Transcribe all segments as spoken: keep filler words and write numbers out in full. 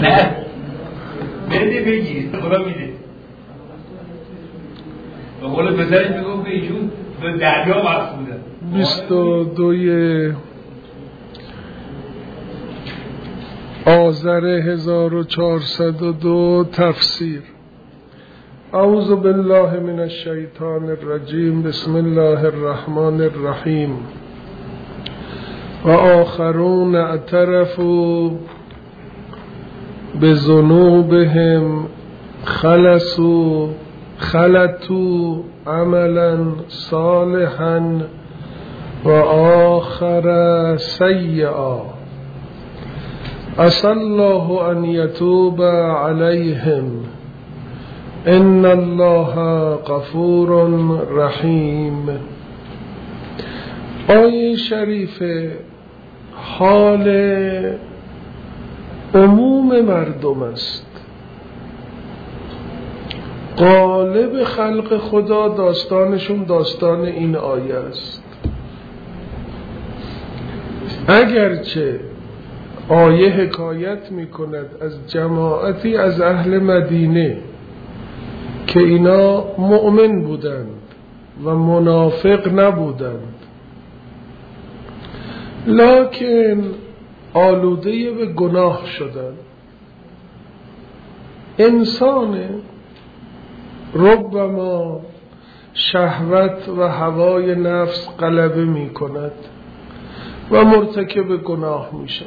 نه بده بگیر خدا میده. به قول پسرش میگفت ایشون به دریا وقت بودن. بیست و دوی آذر هزار و چهارصد و دو تفسیر. اعوذ بالله من الشیطان الرجیم. بسم الله الرحمن الرحیم. و آخرون اعترفوا بذنوبهم خلصوا خلطوا عملا صالحا و آخر سیئا عسى الله ان یتوب علیهم ان الله غفور رحیم. آیه شریف حال عموم مردم است. غالب خلق خدا داستانشون داستان این آیه است. اگرچه آیه حکایت می کند از جماعتی از اهل مدینه که اینا مؤمن بودند و منافق نبودند، لکن آلوده به گناه شدند. انسان ربما شهوت و هوای نفس غلبه می کند و مرتکب گناه می شود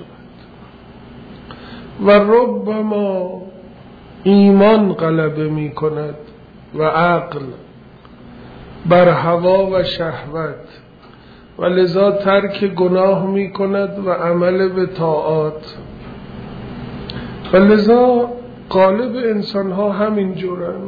و ربما ایمان غلبه می کند و عقل بر هوا و شهوت و لذا ترک گناه می کند و عمل به طاعات و لذا غالب انسان ها همین جورن،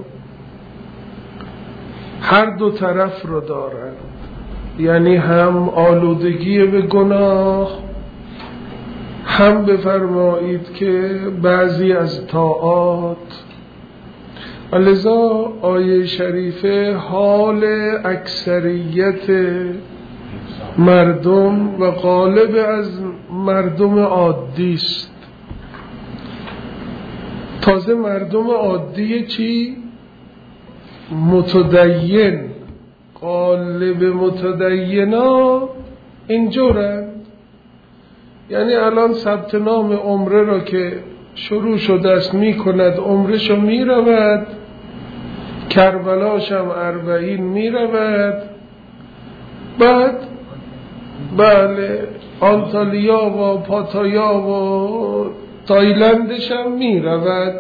هر دو طرف رو دارن، یعنی هم آلودگی به گناه، هم بفرمایید که بعضی از طاعات. و لذا آیه شریفه حال اکثریت مردم و غالب از مردم عادی است. تازه مردم عادی چی؟ متدین. غالب متدینا اینجورن. یعنی الان ثبت نام عمره را که شروع شده است می کند، عمرشو می رود، کربلاش هم اربعین می رود، بعد بله آنتالیا و پاتایا و تایلندش هم می رود.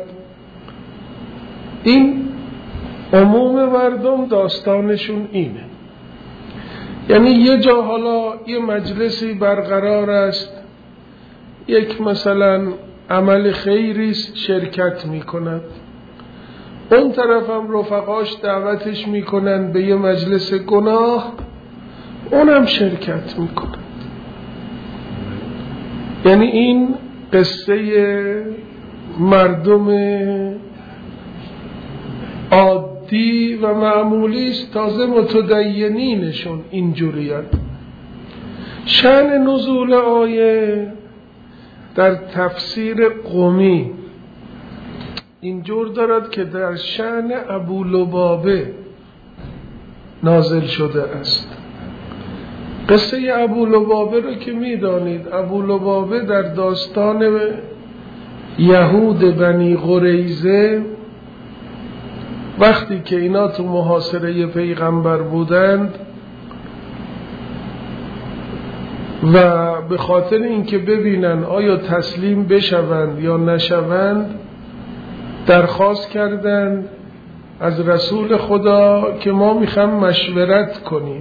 این عموم مردم داستانشون اینه. یعنی یه جا حالا یه مجلسی برقرار است، یک مثلا عمل خیریست، شرکت می کند، اون طرف هم رفقاش دعوتش می کنند به یه مجلس گناه، اونم شرکت می کند. یعنی این قصه مردم عادی و معمولی است. تازه متدینینشون اینجوریان. شأن نزول آیه در تفسیر قمی اینجور دارد که در شأن ابو لبابه نازل شده است. قصه ابو لبابه رو که میدانید، ابو لبابه در داستان یهود بنی قریظه وقتی که اینا تو محاصره پیغمبر بودند و به خاطر اینکه ببینن آیا تسلیم بشوند یا نشوند درخواست کردند از رسول خدا که ما میخوام مشورت کنیم.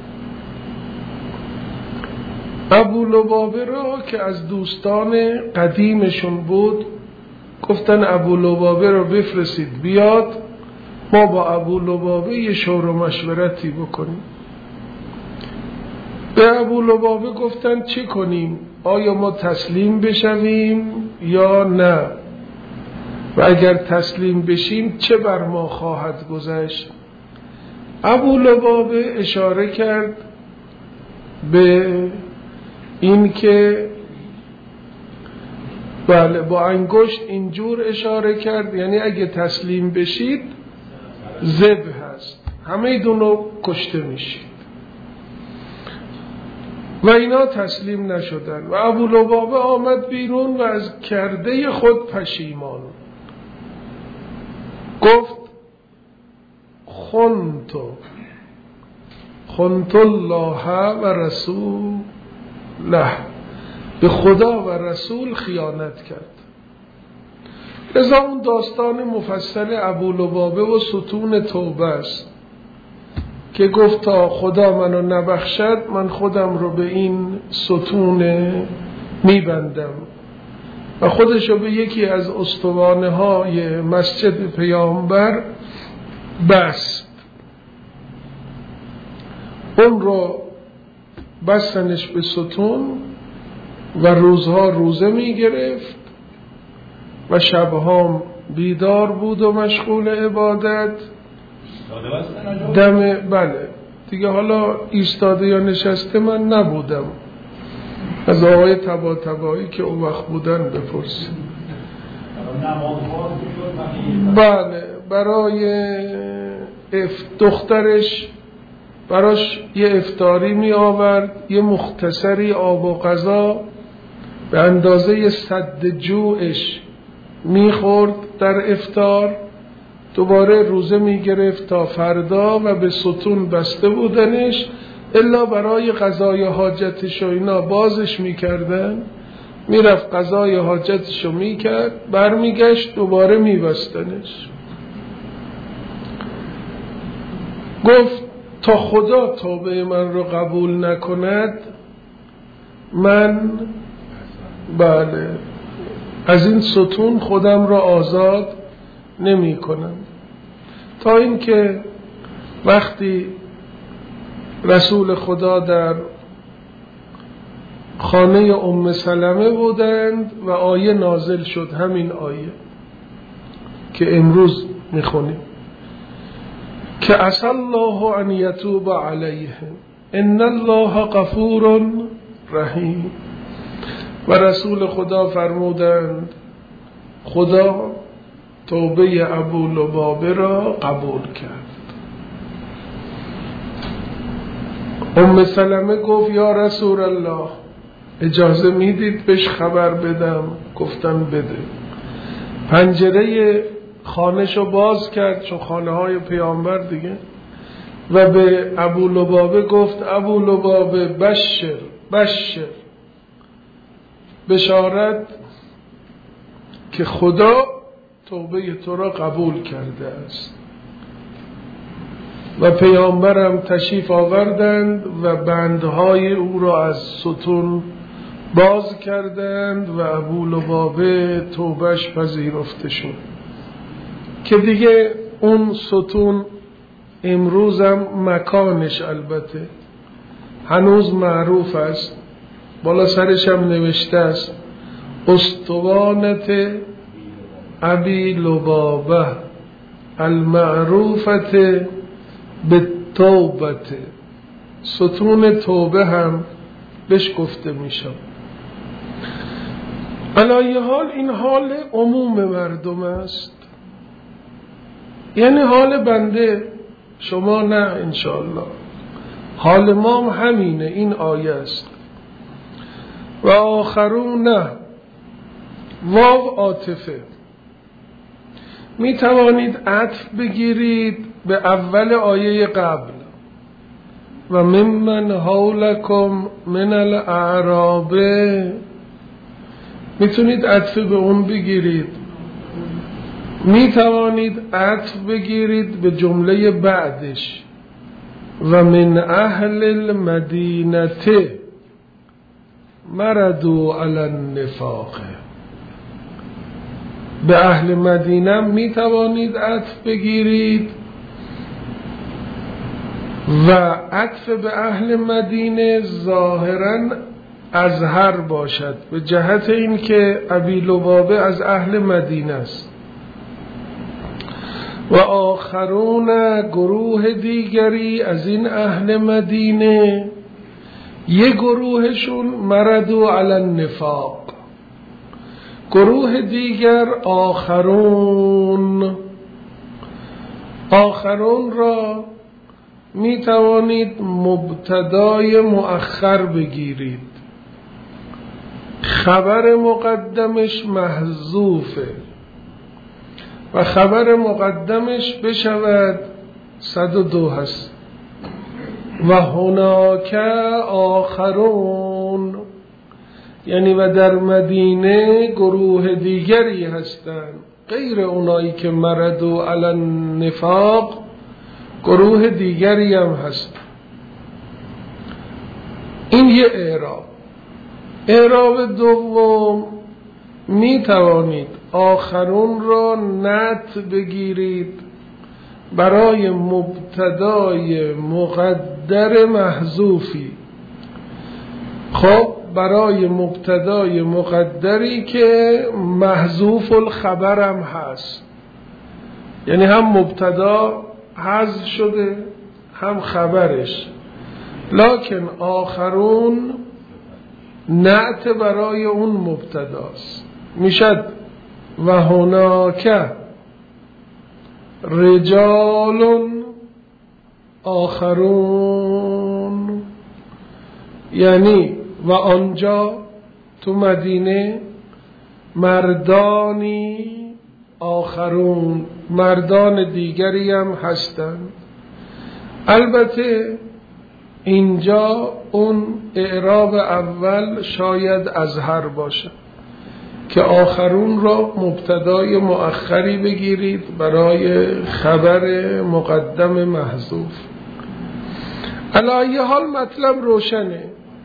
ابو لبابه را که از دوستان قدیمشون بود گفتن ابو لبابه را بفرستید بیاد، ما با ابو لبابه یه شور و مشورتی بکنیم. به ابو لبابه گفتن چه کنیم؟ آیا ما تسلیم بشویم یا نه؟ و اگر تسلیم بشیم چه بر ما خواهد گذشت؟ ابو لبابه اشاره کرد به این که بله با انگشت اینجور اشاره کرد، یعنی اگه تسلیم بشید ذبح هست، همه دونو کشته میشید. و اینا تسلیم نشدن و ابو لبابه آمد بیرون و از کرده خود پشیمان، گفت خنتو خنت الله و رسوله، به خدا و رسول خیانت کرد. لذا اون داستان مفصل ابو لبابه و ستون توبه است که گفت تا خدا منو نبخشد من خودم رو به این ستون میبندم و خودشو به یکی از استوانه های مسجد پیامبر بست. اون رو بستنش به ستون و روزها روزه می گرفت و شبها بیدار بود و مشغول عبادت. دم بله دیگه، حالا ایستاده یا نشسته من نبودم، از آقای تبا تبایی که اون وقت بودن بپرسید. بله برای اف دخترش براش یه افطاری می آورد، یه مختصری آب و غذا به اندازه سد جوعش می خورد در افطار، دوباره روزه می گرفت تا فردا و به ستون بسته بودنش، الا برای قضای حاجتش و اینا بازش می کردن، می رفت قضای حاجتش رو می کرد، بر می گشت دوباره می بستنش. گفت تا خدا توبه من رو قبول نکند من بله از این ستون خودم را آزاد نمی کنم. تا اینکه وقتی رسول خدا در خانه ام سلمه بودند و آیه نازل شد، همین آیه که امروز میخونیم که عسى الله ان یتوب علیهم ان الله غفور رحیم، و رسول خدا فرمودند خدا توبه ابو لبابه را قبول کرد. ام سلمه گفت یا رسول الله اجازه میدید بهش خبر بدم؟ گفتن بده. پنجره خانه‌شو باز کرد، چون خانه های پیامبر دیگه، و به ابو لبابه گفت ابو لبابه بشر بشر، بشارت که خدا توبه تو را قبول کرده است. و پیامبرم تشریف آوردند و بندهای او را از ستون باز کردند و ابو لبابه توبهش پذیرفته شد که دیگه اون ستون امروزم مکانش البته هنوز معروف است، بالا سرش هم نوشته است استوانت ابی لبابه المعروفت به توبت، ستون توبه هم بهش گفته میشم. علایه حال این حال عموم مردم است، یعنی حال بنده، شما نه انشاءالله، حال ما همینه. این آیه است و آخرون نه واو عاطفه، می توانید عطف بگیرید به اول آیه قبل و ممن حولکم من الاعراب، میتونید عطف به اون بگیرید، می توانید عطف بگیرید به جمله بعدش و من اهل المدینه مردوا علی النفاق، به اهل مدینه می توانید عطف بگیرید و عطف به اهل مدینه ظاهراً ازهر باشد به جهت این که ابی لبابه از اهل مدینه است. و آخرون گروه دیگری از این اهل مدینه، یک گروهشون مردوا علی النفاق، گروه دیگر آخرون. آخرون را می توانید مبتدای مؤخر بگیرید، خبر مقدمش محذوفه و خبر مقدمش بشود صد و دو هست. و هناک آخرون، یعنی و در مدینه گروه دیگری هستند غیر اونایی که مردوا علی النفاق، گروه دیگری هم هست. این یه اعراب. اعراب دوم، می توانید آخرون را نعت بگیرید برای مبتدای مقدر محذوفی. خب برای مبتدای مقدری که محذوف الخبر هم هست، یعنی هم مبتدا حذف شده هم خبرش، لکن آخرون نعت برای اون مبتداست. میشد و هناک رجال آخرون، یعنی و آنجا تو مدینه مردانی آخرون، مردان دیگری هم هستند. البته اینجا اون اعراب اول شاید اظهر باشه که آخرون را مبتدای مؤخری بگیرید برای خبر مقدم محذوف. علی ای حال مطلب روشنه.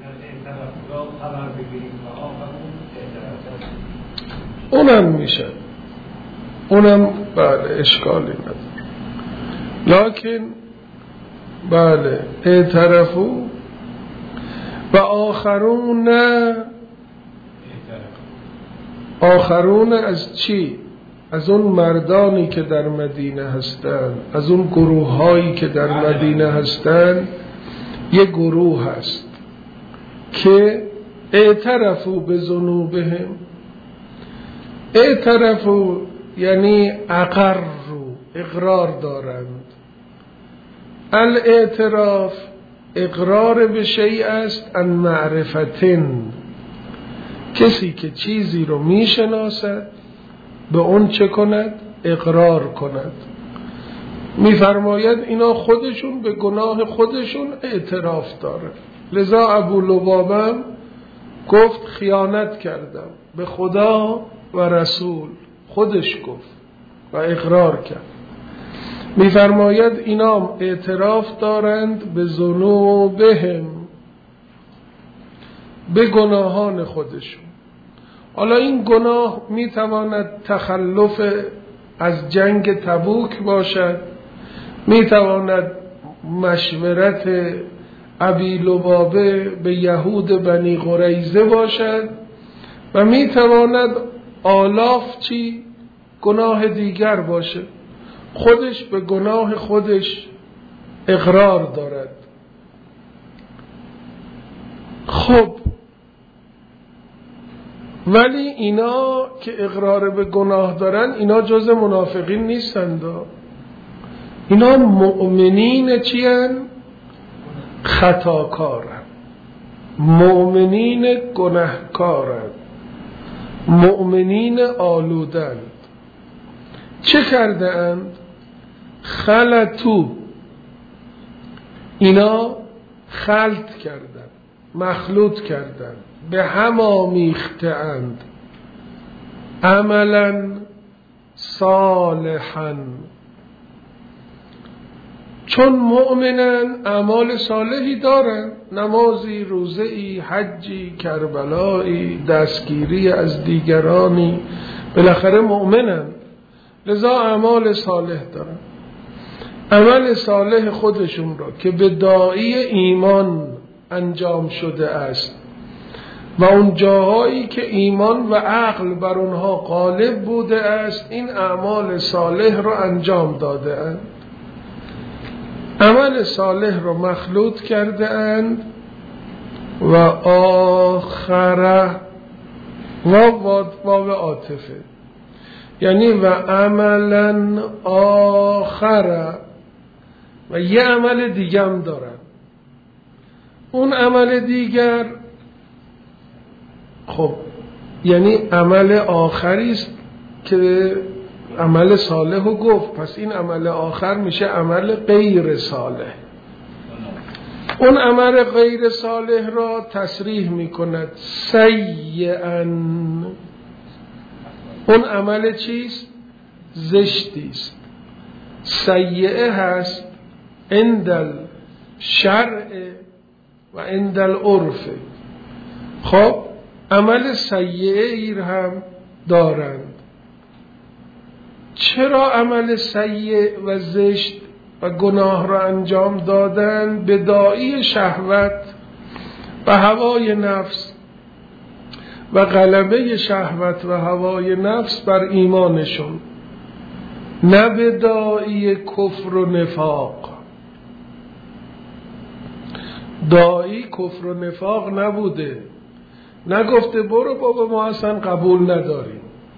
اونم میشه، اونم بله اشکالی نداره، لکن بله اعترفو و آخرون نه. آخرون از چی؟ از اون مردانی که در مدینه هستند، از اون گروه هایی که در مدینه هستند. یه گروه هست که اعترفو به ذنوبهم. اعترفو یعنی اقروا، اقرار دارند. الاعتراف اقرار به شیء است ان معرفتن، کسی که چیزی رو میشناسد به اون چه کند؟ اقرار کند. میفرماید اینا خودشون به گناه خودشون اعتراف داره. لذا ابو لبابه گفت خیانت کردم به خدا و رسول، خودش گفت و اقرار کرد. میفرماید اینا اعتراف دارند به ذنوبهم، به گناهان خودشون. حالا این گناه میتواند تخلف از جنگ تبوک باشد، میتواند مشورت ابی لبابه به یهود بنی قریظه باشد و میتواند آلاف چی گناه دیگر باشه. خودش به گناه خودش اقرار دارد. خب ولی اینا که اقرار به گناه دارن اینا جز منافقین نیستند، اینا مؤمنین چی هن؟ خطاکارن، مؤمنین گناهکارن، مؤمنین آلودند. چه کرده اند؟ خلطو، اینا خلط کردن، مخلوط کردن، به هم آمیخته اند عملا صالحا. چون مؤمنن اعمال صالحی دارن، نمازی، روزه‌ای، حجی، کربلایی، دستگیری از دیگرانی، بالاخره مؤمنن، لذا اعمال صالح دارن. عمل صالح خودشون را که به داعی ایمان انجام شده است و اون جاهایی که ایمان و عقل بر اونها غالب بوده است، این اعمال صالح را انجام داده اند. عمل صالح را مخلوط کرده اند و آخره واو واو عاطفه، یعنی و عملا آخر، و یه عمل دیگه هم دارن. اون عمل دیگر خب یعنی عمل آخری است که عمل صالح رو گفت، پس این عمل آخر میشه عمل غیر صالح. اون عمل غیر صالح را تصریح میکند سیئا. اون عمل چیست؟ زشتی است. سیئه هست عند الشرع و عند العرف. خب عمل سیئه ایر هم دارند. چرا عمل سیئ و زشت و گناه را انجام دادن؟ به داعی شهوت و هوای نفس و غلبه شهوت و هوای نفس بر ایمانشون، نه به داعی کفر و نفاق. داعی کفر و نفاق نبوده، نگفته برو بابا ما اصلا قبول نداریم.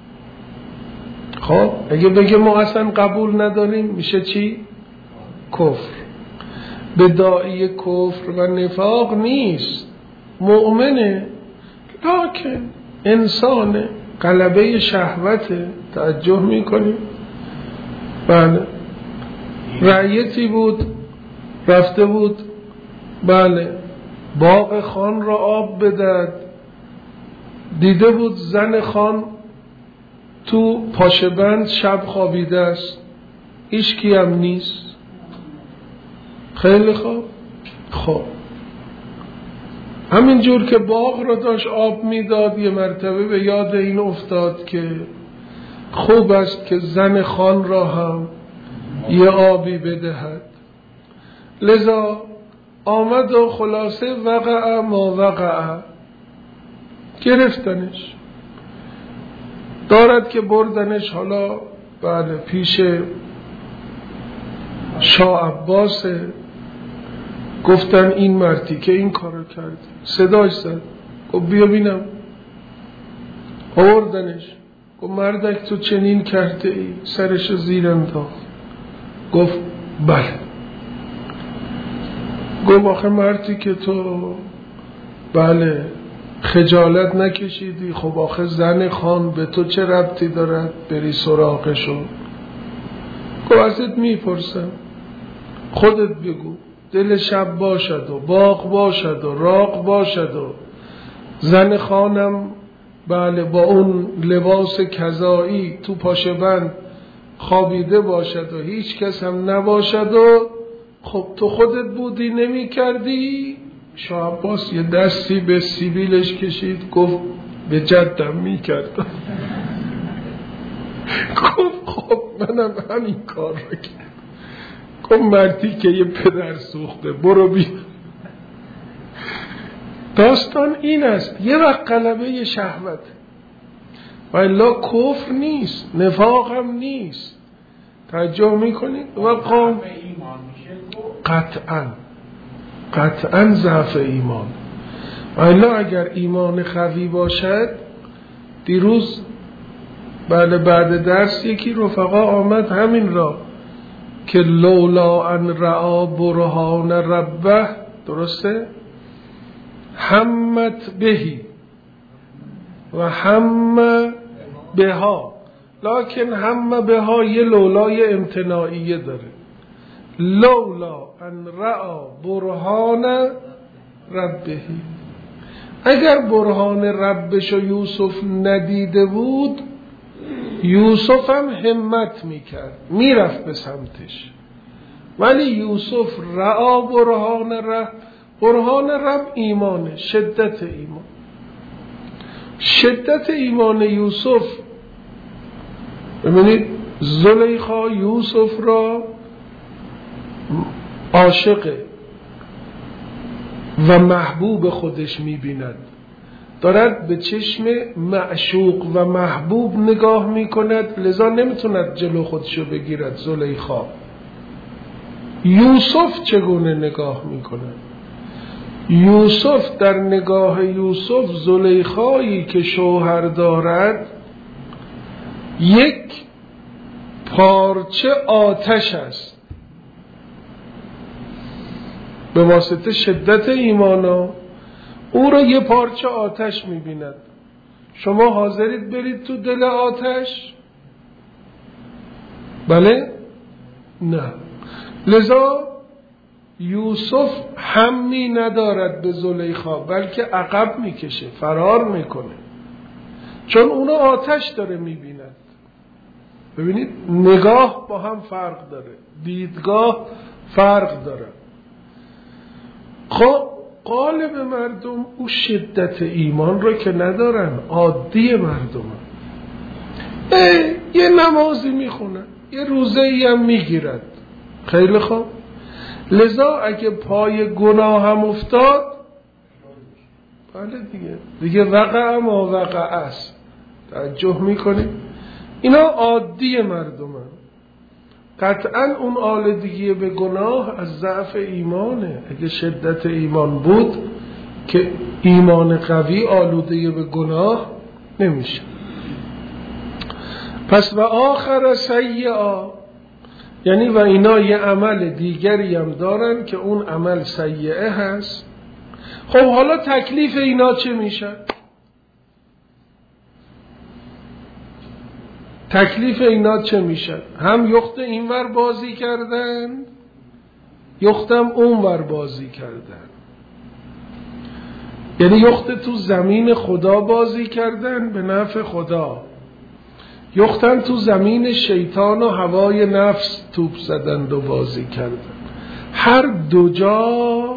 خب اگه بگه ما اصلا قبول نداریم میشه چی؟ کفر. به داعی کفر و نفاق نیست، مؤمنه لکن انسانه، غلبه شهوته. توجه میکنیم؟ بله. رعیتی بود رفته بود بله باغ خان را آب بدهد، دیده بود زن خان تو پاشه بند شب خوابیده است، هیچ کی هم نیست. خیلی خوب. خب همینجور که باغ را داشت آب میداد، یه مرتبه به یاد این افتاد که خوب است که زن خان را هم یه آبی بدهد. لذا آمد و خلاصه وقع ما وقع، گرفتنش. دارد که بردنش حالا بله پیش شاه عباس، گفتن این مردی که این کارو کرد، صداش زد گفت بیا بینم. آوردنش، گفت مردک تو چنین کرده ای؟ سرش زیر انداخت، گفت بله. گفت آخه مردی که تو بله خجالت نکشیدی، خب آخه زن خان به تو چه ربطی دارد بری سراغشون؟ گفت ازت میپرسم، خودت بگو. دل شب باشد و باغ باشد و راق باشد و زن خانم بله با اون لباس کذایی تو پاشه بند خوابیده باشد و هیچ کس هم نباشد و خب تو خودت بودی نمی کردی؟ شاه عباس یه دستی به سیبیلش کشید، گفت به جدم می کردم. گفت خب منم همین کار رو کردم. گفت مردی که یه پدر سوخته، برو بیا. داستان این است، یه وقت غلبه شهوت و الا کفر نیست، نفاق هم نیست. توجه میکنید؟ و قام قطعا قطعا ضعف ایمان. و الا اگر ایمان قوی باشد، دیروز بعد بعد درس یکی رفقا آمد همین را که لولا ان رعا برهان ربه، درسته؟ همت بهی و هم بها، لکن هم بها یه لولای امتناعیه داره. لولا ان رعا برهان ربهی، اگر برهان ربش و یوسف ندیده بود، یوسف هم همت میکرد میرفت به سمتش، ولی یوسف رعا برهان رب. برهان رب ایمانه، شدت ایمان. شدت ایمان یوسف، ببینید زلیخا یوسف را عاشق و محبوب خودش میبیند، دارد به چشم معشوق و محبوب نگاه میکند، لذا نمیتوند جلو خودشو بگیرد. زلیخا یوسف چگونه نگاه میکند؟ یوسف در نگاه یوسف زلیخایی که شوهر دارد یک پارچه آتش است. به واسطه شدت ایمانا او را یه پارچه آتش می‌بیند. شما حاضرید برید تو دل آتش؟ بله؟ نه. لذا یوسف حمی ندارد به زلیخا، بلکه عقب میکشه، فرار میکنه، چون اونو آتش داره میبیند. ببینید نگاه با هم فرق داره، دیدگاه فرق داره. خب غالب مردم او شدت ایمان رو که ندارن، عادی مردم ای یه نمازی میخونن، یه روزه ای هم میگیرد، خیلی خوب. لذا اگه پای گناه هم افتاد، بله دیگه دیگه وقع ما وقع است. توجه میکنید؟ اینا عادی مردم هم. قطعا اون آلودگی به گناه از ضعف ایمانه. اگه شدت ایمان بود که ایمان قوی آلوده به گناه نمیشه. پس و آخر سیئا، یعنی و اینا یه عمل دیگری هم دارن که اون عمل سیئه هست. خب حالا تکلیف اینا چه میشه؟ تکلیف اینا چه میشه؟ هم یخت اینور بازی کردن، یختم اونور بازی کردن. یعنی یخت تو زمین خدا بازی کردن به نفع خدا، یختن تو زمین شیطان و هوای نفس توپ زدند و بازی کردن. هر دو جا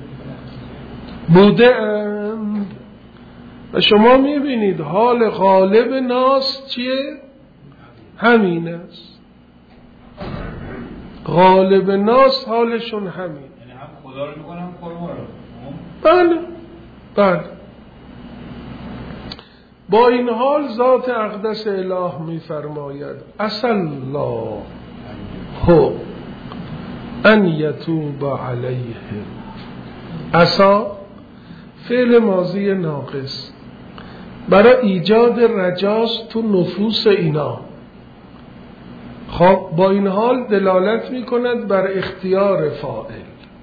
بوده اند و شما میبینید حال غالب ناس چیه؟ همین است. غالب ناس حالشون همین. یعنی هم خدا رو میکنم هم خورما رو. بله بله. با این حال ذات اقدس اله میفرماید عسى الله ان یتوب علیهم. عسى فعل ماضی ناقص برای ایجاد رجاست تو نفوس اینا. خب با این حال دلالت میکند بر اختیار فاعل،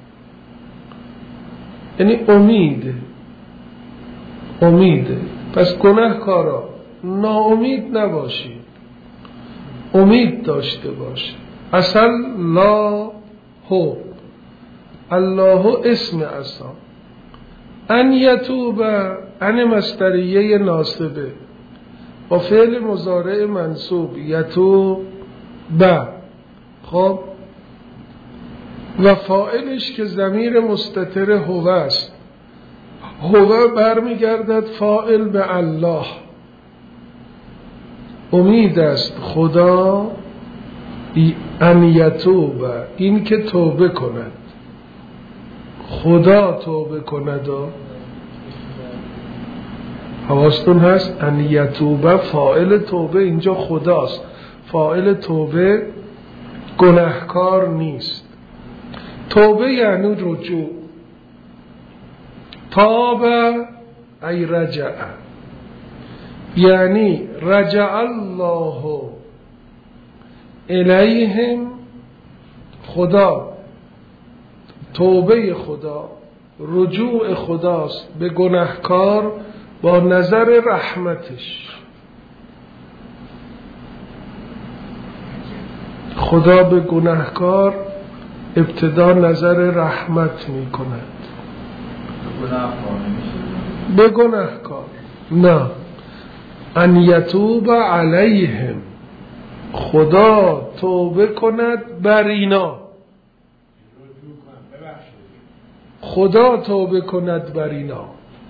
یعنی امیده امیده. پس گناهکارا ناامید نباشید، امید داشته باشید. عسى الله، الله اسم عسى، ان یتوب ان مصدریه ناصبه با فعل مضارع منصوب یتوب. خب و فاعلش که ضمیر مستتر هو است، هو برمیگردد فاعل به الله. امید است خدا ان یتوب، این که توبه کند، خدا توبه کند. حواستون هست ان یتوب فاعل توبه اینجا خداست، فاعل توبه گناهکار نیست. توبه یعنی رجوع. تاب ای رجع، یعنی رجع الله الیهم، خدا توبه خدا رجوع خداست به گناهکار با نظر رحمتش. خدا به گناهکار ابتدا نظر رحمت می کند. به گناهکار نه، ان یتوب علیهم، خدا توبه کند بر اینا، خدا توبه کند بر اینا.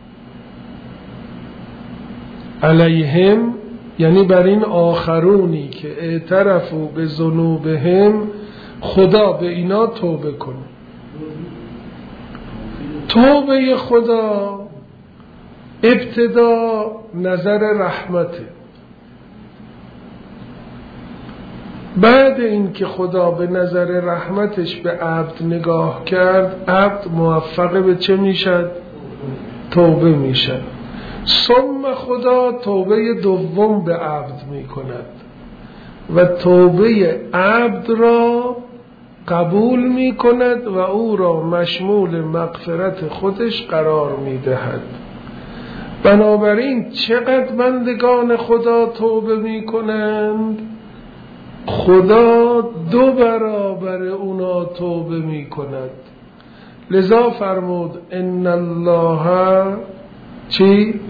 علیهم یعنی بر این آخرونی که اعترفوا به ذنوبهم، خدا به اینا توبه کنه. توبه خدا ابتدا نظر رحمته، بعد این که خدا به نظر رحمتش به عبد نگاه کرد، عبد موفق به چه میشد؟ توبه میشد. ثم خدا توبه دوم به عبد میکند و توبه عبد را قبول میکند و او را مشمول مغفرت خودش قرار میدهد. بنابراین چقدر بندگان خدا توبه میکنند؟ خدا دو برابر اونا توبه میکند. لذا فرمود ان الله چی؟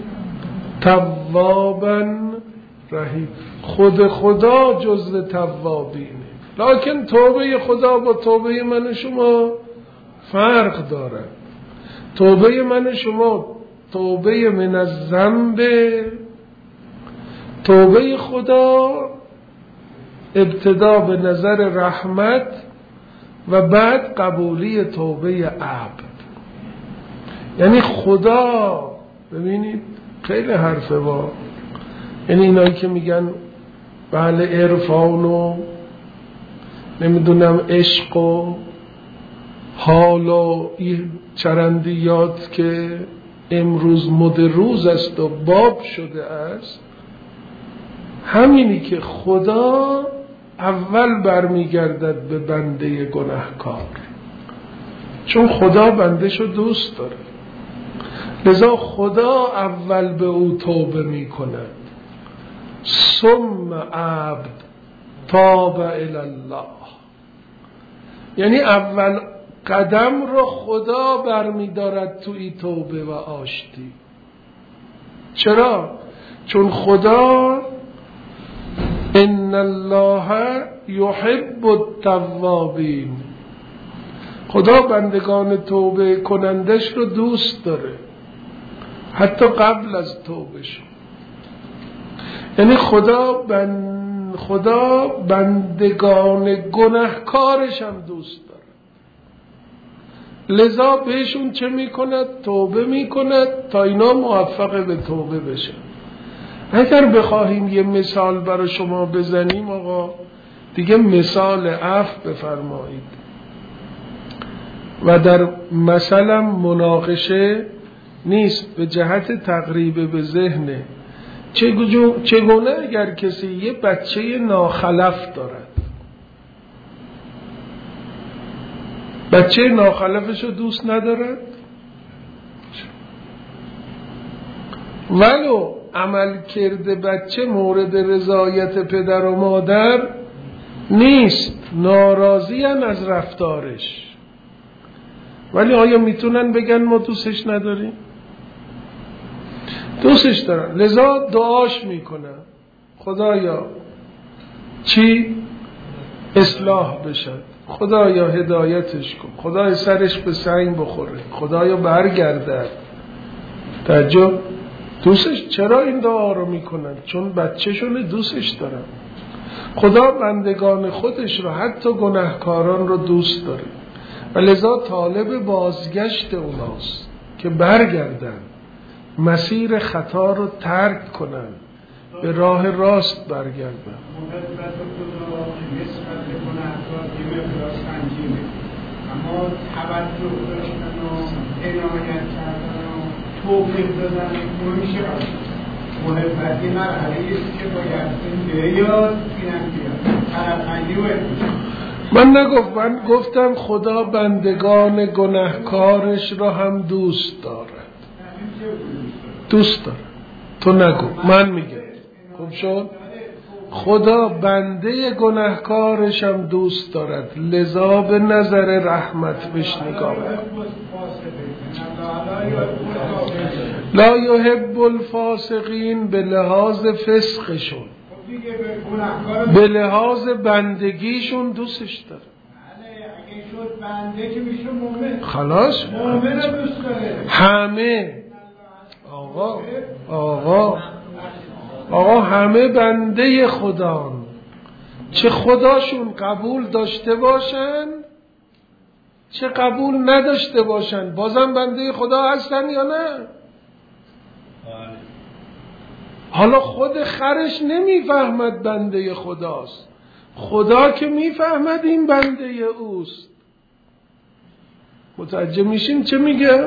توابا رحیم. خود خدا جزو توابینه، لکن توبه خدا با توبه من شما فرق داره. توبه من شما توبه من الذنب، توبه خدا ابتدا به نظر رحمت و بعد قبولی توبه عبد. یعنی خدا، ببینید خیلی حرفه با، یعنی اینایی که میگن بله عرفان و نمیدونم عشق و حال و این چرندیات که امروز مد روز است و باب شده است، همینی که خدا اول برمیگردد به بنده گناهکار، چون خدا بندهشو دوست داره. لذا خدا اول به او توبه میکند. ثم عبد تاب الی الله، یعنی اول قدم رو خدا برمیدارد توی توبه و آشتی. چرا؟ چون خدا ان الله یحب التوابین، خدا بندگان توبه کنندش رو دوست داره حتی قبل از توبه شو. یعنی خدا بند خدا بندگان گناهکارش هم دوست داره. لذا بهشون چه میکند؟ توبه میکند تا اینا موفق به توبه بشن. اگر بخواهیم یه مثال برای شما بزنیم آقا دیگه مثال عفو بفرمایید و در مثلا مناقشه نیست، به جهت تقریب به ذهنه. چگونه اگر کسی یه بچه ناخلف دارد، بچه ناخلفشو دوست ندارد، ولو عمل کرده بچه مورد رضایت پدر و مادر نیست، ناراضی هن از رفتارش، ولی آیا میتونن بگن ما دوستش نداریم؟ دوستش دارن. لذا دعاش میکنن خدایا چی؟ اصلاح بشد، خدایا هدایتش کن، خدایا سرش به سنگ بخوره، خدایا برگردد. تعجب دوستش چرا این دعا رو میکنن؟ چون بچه‌شون دوستش دارن. خدا بندگان خودش رو حتی گناهکاران رو دوست داره و لذا طالب بازگشت اوناست که برگردن، مسیر خطا رو ترک کنن، به راه راست برگردن. اما توجه داشتن و عنایت کردن و توفیق دادن نمیشه. محبتی مرحله است که باید این بیاد اینم بیاد طرفندی باید میشه. من نگفت، من گفتم خدا بندگان گناهکارش را هم دوست دارد. دوست دارد، تو نگو، من میگم. خوب شد؟ خدا بنده گناهکارش هم دوست دارد، لذا به نظر رحمت بهش نگاه می‌کند. لا یحب الفاسقین به لحاظ فسقشون، به لحاظ بندگیشون دوستش داره. خلاص همه آقا آقا آقا همه بنده خدان، چه خداشون قبول داشته باشن چه قبول نداشته باشن، بازم بنده خدا هستن یا نه؟ حالا خود خرش نمیفهمد بنده خداست، خدا که میفهمد این بنده اوست. متوجه میشین چه میگم؟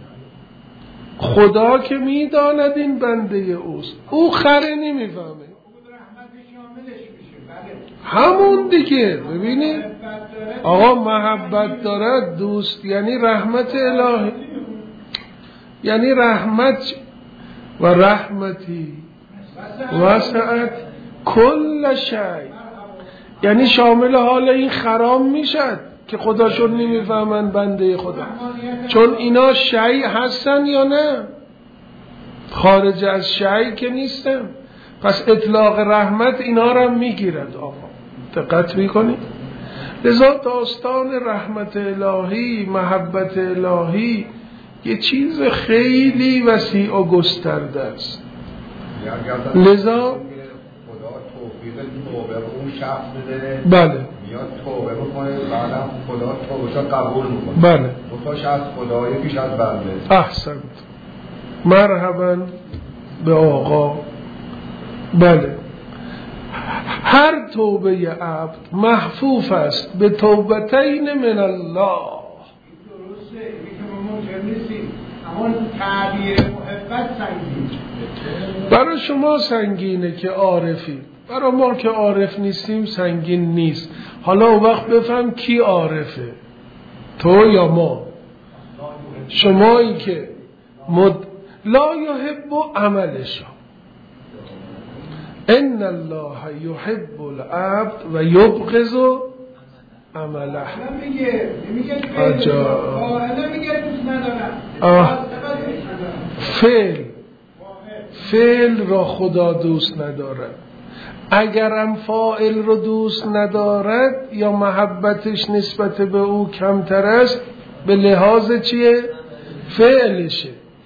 خدا که میداند این بنده اوست، او خره نمیفهمه. همون دیگه. ببینید آقا محبت دارد دوست یعنی رحمت الهی، یعنی رحمت و رحمتی وسعت کل شی، یعنی شامل حال این خرام میشد که خداشون نمیفهمن بنده خدا، چون اینا شی هستن یا نه؟ خارج از شی که نیستن. پس اطلاق رحمت اینا را میگیرد. آقا دقت میکنی؟ لذا داستان رحمت الهی، محبت الهی یه چیز خیلی وسیع و گسترده است. لذا توبه به اون شخص بده، بله میاد توبه بکنه، بعدم خدا توبهشو قبول میکنه. بله دوتاش از خدای بیش از بنده. احسنت، مرحبا به آقا. بله هر توبه عبد محفوف است به توبتین من الله. درسته، این که ما مجرم نیستیم، اما تعبیر محبت سنگین. برای شما سنگینه که عارفی، برای ما که عارف نیستیم سنگین نیست. حالا اون وقت بفهم کی عارفه، تو یا ما؟ شمایی که مد... لا یحب عملشا، ان الله یحب العبد و یبغض عمله. نمیگه نمیگه عجب. نمیگه دوست ندارم. فعل فعل را خدا دوست ندارد. اگرم فاعل رو دوست ندارد یا محبتش نسبت به او کمتر است، به لحاظ چیه؟ فعلشه.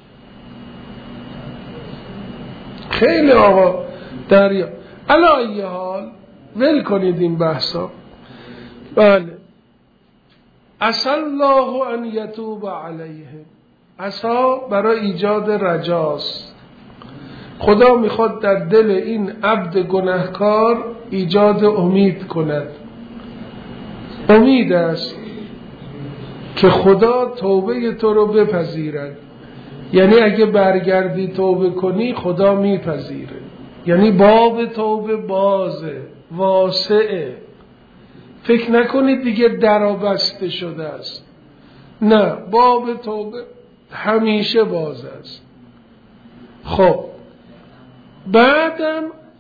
خیلی آقا دریا. علا ای حال ول کنید این بحثا. بله عسى الله ان یتوب علیهم. عسى برای ایجاد رجاست. خدا میخواد در دل این عبد گناهکار ایجاد امید کند. امید است که خدا توبه تو رو بپذیرد. یعنی اگه برگردی توبه کنی خدا میپذیره. یعنی باب توبه بازه، واسعه. فکر نکنید دیگه درا بسته شده است. نه، باب توبه همیشه باز است. خب بعدم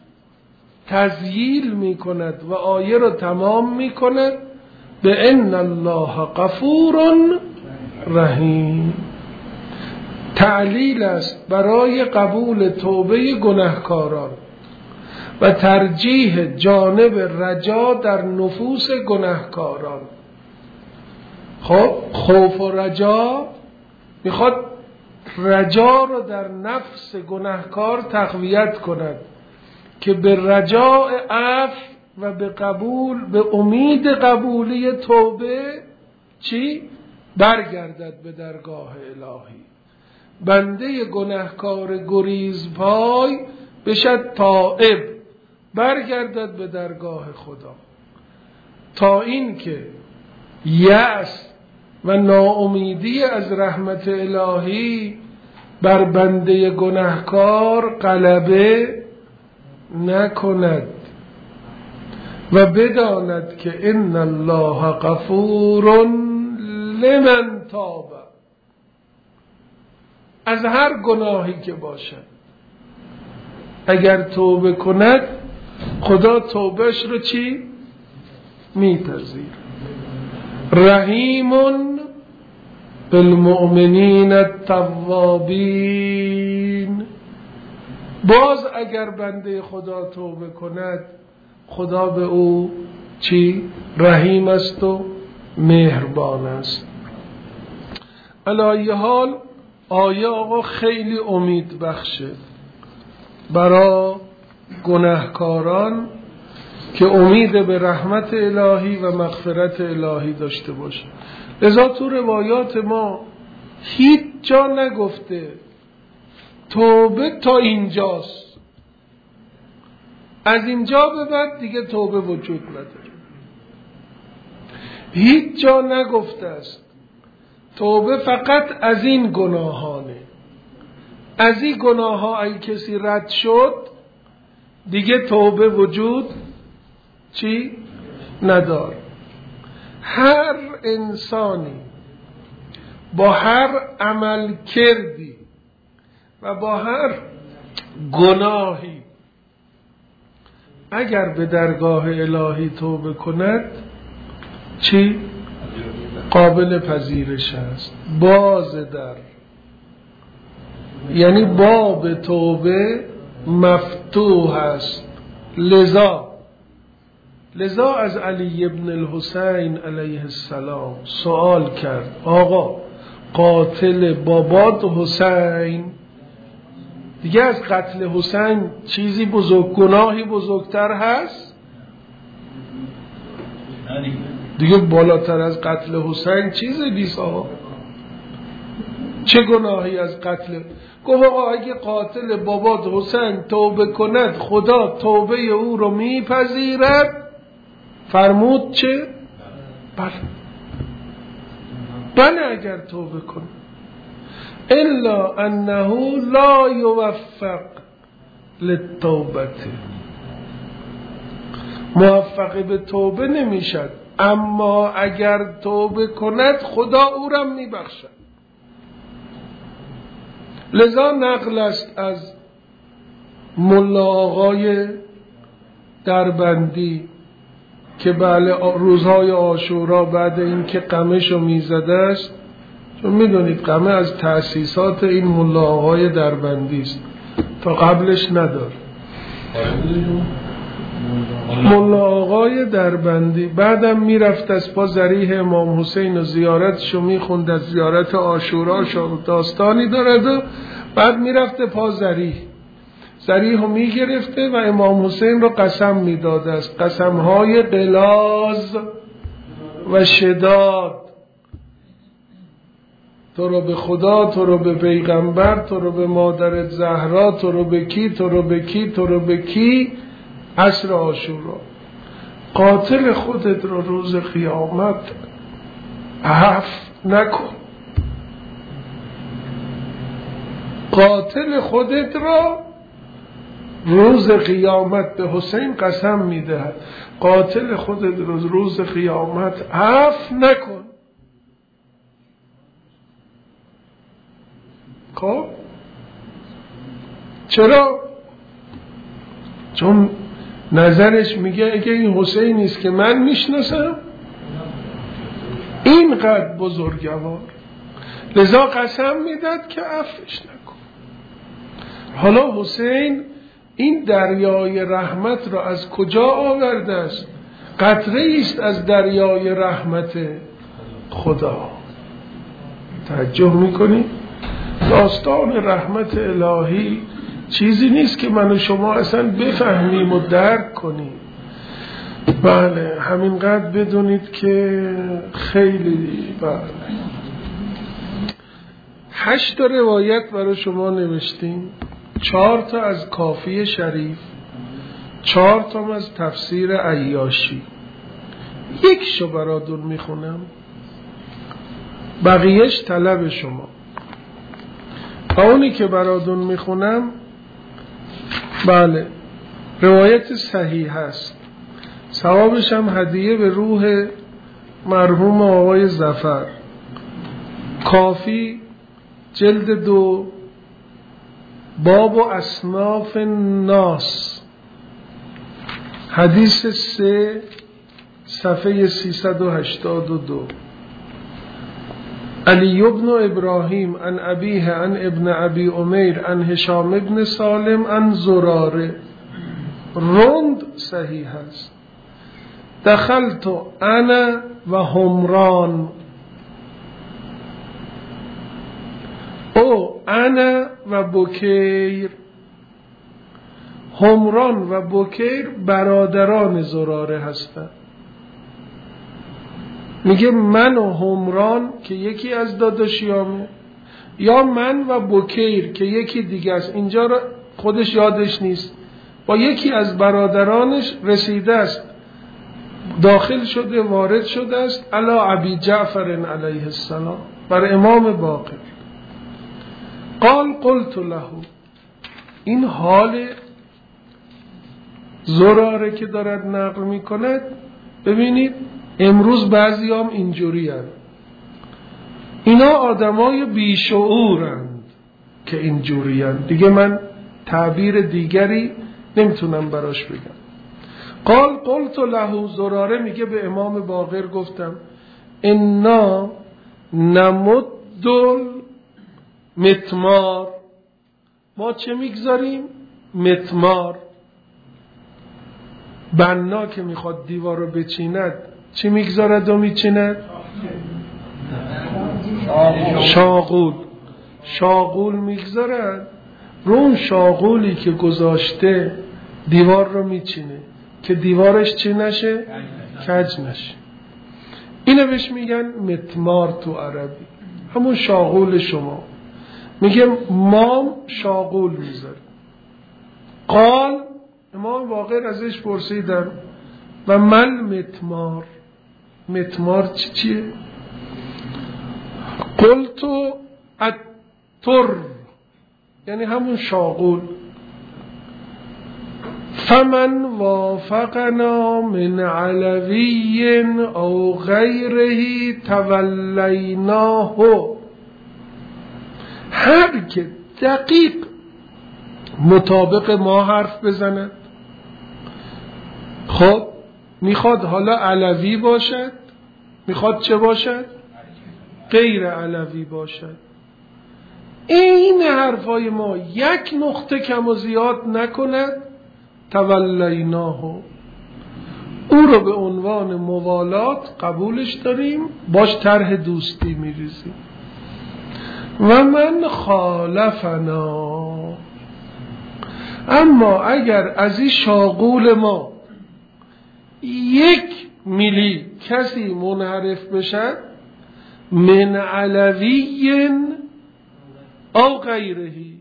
تذییل می کند و آیه رو تمام می کند به ان الله غفور رحیم. تعلیل است برای قبول توبه گناهکاران و ترجیح جانب رجا در نفوس گناهکاران. خب خوف و رجا میخواد رجا رو در نفس گناهکار تقویت کند که به رجاء عفو و به قبول، به امید قبولی توبه چی؟ برگردد به درگاه الهی. بنده گناهکار گریز پای بشد تائب، برگردد به درگاه خدا، تا این که یأس و ناامیدی از رحمت الهی بر بنده گناهکار غلبه نکند و بداند که ان الله غفور لمن تاب. از هر گناهی که باشد اگر توبه کند خدا توبهش رو چی؟ میپذیر. رحیم بالمؤمنین التوابین. باز اگر بنده خدا توبه کند خدا به او چی؟ رحیم است و مهربان است. علی حال آیه آقا خیلی امید بخشه برای گناهکاران که امید به رحمت الهی و مغفرت الهی داشته باشه. لذا تو روایات ما هیچ جا نگفته توبه تا اینجاست، از اینجا به بعد دیگه توبه وجود نداره. هیچ جا نگفته است توبه فقط از این گناهانه، از این گناه ها ای کسی رد شد دیگه توبه وجود چی؟ ندار. هر انسانی با هر عمل کردی و با هر گناهی اگر به درگاه الهی توبه کند چی؟ قابل پذیرش است. باز در یعنی باب توبه مفتوح است. لذا لذا از علی ابن الحسین علیه السلام سوال کرد آقا قاتل بابات حسین دیگه از قتل حسین چیزی بزرگ گناهی بزرگتر هست؟ دیگه بالاتر از قتل حسین چیزی نیست آقا. چه گناهی از قتل؟ گفت آقا اگه قاتل بابات حسین توبه کند خدا توبه او رو میپذیرد. فرمود چه؟ بله بله اگر توبه کن، الا انه لا یوفق للتوبه، موفق به توبه نمیشد، اما اگر توبه کند خدا او را میبخشد. لذا نقل است از ملا آقای دربندی که بله روزهای عاشورا بعد اینکه قمه‌شو میزده است، چون میدونید قمه از تأسیسات این ملا آقای دربندی است، تا قبلش ندار. ملا آقای دربندی بعدم میرفت از پا ذریح امام حسین و زیارتشو میخوند، از زیارت عاشورا داستانی دارد و بعد میرفته پا ذریح ذریح رو میگرفته و امام حسین رو قسم میداده است، قسمهای غلاظ و شداد، تو رو به خدا، تو رو به پیغمبر، تو رو به مادرت زهرا، تو رو به کی، تو رو به کی، تو رو به کی. عصر عاشورا قاتل خودت رو روز قیامت عفو نکن، قاتل خودت رو روز قیامت به حسین قسم میدهد قاتل خودت رو روز قیامت عفو نکن. خب چرا؟ چون نظرش میگه اگه این حسینی است که من میشناسم اینقدر بزرگوار، لذا قسم میداد که عفوش نکن. حالا حسین این دریای رحمت را از کجا آورده است؟ قطره است از دریای رحمت خدا. توجه میکنی؟ داستان رحمت الهی چیزی نیست که من و شما اصلا بفهمیم و درک کنیم. بله همینقدر بدونید که خیلی بله. هشت تا روایت برای شما نوشتیم، چهار تا از کافی شریف، چهار تا از تفسیر عیاشی. یک شو براتون میخونم، بقیهش طلب شما. اونی که براتون میخونم بله روایت صحیح هست، ثوابش هم هدیه به روح مرحوم آقای ظفر. کافی جلد دو، باب و اصناف الناس، حدیث سه، صفحه سیصد و هشتاد و دو. علی ابن ابراهیم عن ابیه عن ابن ابی امیر عن هشام ابن سالم عن زراره. روند صحیح است. دخلت انا و همران، او انا و بکیر. همران و بکیر برادران زراره هستند. میگه من و همران که یکی از داداشیامه، یا من و بکیر که یکی دیگه است. اینجا را خودش یادش نیست، با یکی از برادرانش رسیده است، داخل شده، وارد شده است علی ابی جعفر علیه السلام، بر امام باقر. قال قلت له، این حال زراره که دارد نقل می کند. ببینید امروز بعضی هم اینجوری هست، اینا آدمای بیشعورند که اینجوری هست، دیگه من تعبیر دیگری نمیتونم براش بگم. قال قلت له، زراره میگه به امام باقر گفتم انا نمد متمار، ما چه میگذاریم؟ متمار. بنا که میخواد دیوار رو بچیند چی میگذارد و میچیند؟ شاغول. شاغول میگذارد رو اون شاغولی که گذاشته دیوار رو میچینه که دیوارش چی نشه؟ کج نشه. اینو بهش میگن متمار تو عربی، همون شاغول شما. میگه ما شاغول میذاریم. قال، امام باقر ازش پرسیدن و مل متمار، متمار چی چیه؟ قلتو التر، یعنی همون شاغول. فمن وافقنا من علوی او غیره تولیناه، هر که دقیق مطابق ما حرف بزند. خب میخواد حالا علوی باشد، میخواد چه باشد؟ غیر علوی باشد. این حرفای ما یک نقطه کم و زیاد نکند، تولیناه، او رو به عنوان موالات قبولش داریم، باش طرح دوستی میریزیم. و من خالفنا، اما اگر از این شاغول ما یک میلی کسی منحرف بشد، من علوی او غیرهی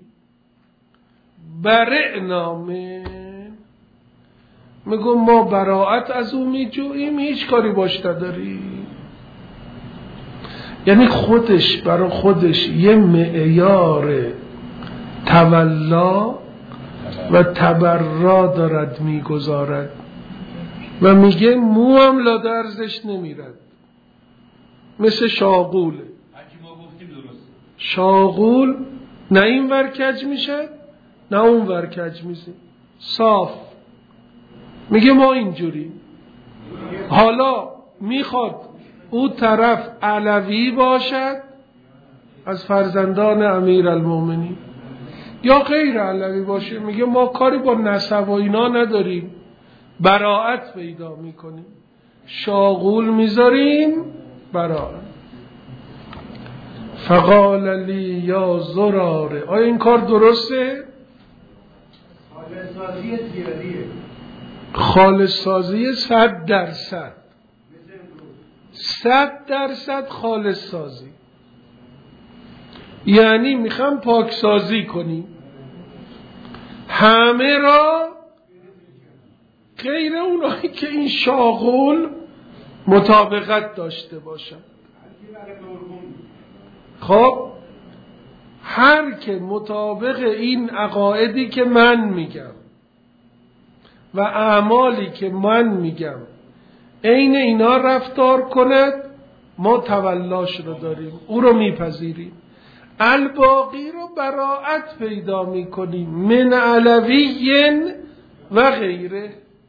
برئنا من، میگم ما براعت از اون میجوییم، هیچ کاری باش نداریم. یعنی خودش برای خودش یه معیار تولا و تبرا دارد میگذارد و میگه مو هم لادرزش نمیرد، مثل شاغوله. شاغول نه این ور کج میشه نه اون ور کج میشه، صاف. میگه ما اینجوری. حالا میخواد او طرف علوی باشد از فرزندان امیر المومنین یا غیر علوی باشه، میگه ما کاری با نسب و اینا نداریم، براعت پیدا میکنیم، شاغول میذاریم، براعت. فقال لی یا زراره، آیا این کار درسته؟ خالص سازی زیادیه، خالص سازی صد درصد، صد درصد خالص سازی. یعنی میخوام پاک سازی کنیم همه را، غیر اونایی که این شاغول مطابقت داشته باشن. خب هر که مطابق این عقایدی که من میگم و اعمالی که من میگم عین اینا رفتار کند، ما تولاش رو داریم، او رو میپذیریم. الباقی رو براعت پیدا میکنیم، من علوی و غیره.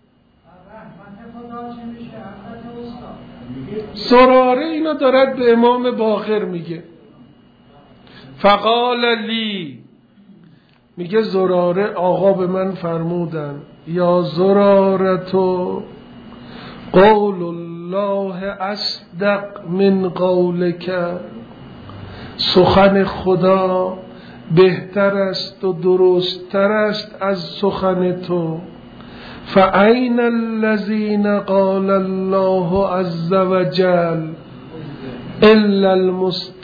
زراره اینو دارد به امام باقر میگه. فقال لی، میگه زراره آقا به من فرمودن یا زراره تو قول الله اصدق من قولک، سخن خدا بهتر است و درستتر است از سخن تو. فأین الذین قال الله عز وجل الا